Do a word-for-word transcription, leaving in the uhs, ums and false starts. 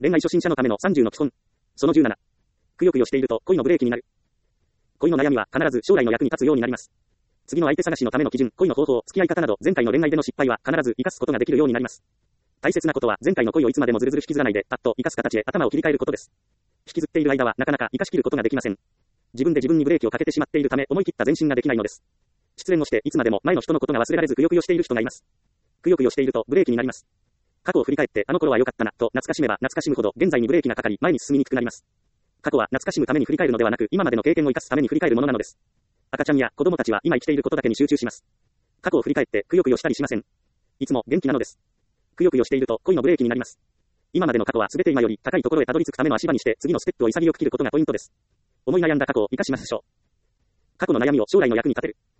恋愛初心者のためのさんじゅうの基本。そのじゅうなな。くよくよしていると恋のブレーキになる。恋の悩みは必ず将来の役に立つようになります。次の相手探しのための基準、恋の方法、付き合い方など、前回の恋愛での失敗は必ず生かすことができるようになります。大切なことは前回の恋をいつまでもずるずる引きずらないで、パッと生かす形で頭を切り替えることです。引きずっている間はなかなか生かしきることができません。自分で自分にブレーキをかけてしまっているため、思い切った前進ができないのです。失恋をしていつまでも前の人のことが忘れられずくよくよしている人がいます。くよくよしているとブレーキになります。過去を振り返ってあの頃は良かったなと懐かしめば懐かしむほど現在にブレーキがかかり前に進みにくくなります。過去は懐かしむために振り返るのではなく今までの経験を生かすために振り返るものなのです。赤ちゃんや子供たちは今生きていることだけに集中します。過去を振り返ってくよくよしたりしません。いつも元気なのです。くよくよしていると恋のブレーキになります。今までの過去は全て今より高いところへたどり着くための足場にして次のステップを潔く切ることがポイントです。思い悩んだ過去を生かしましょう。過去の悩みを将来の役に立てる。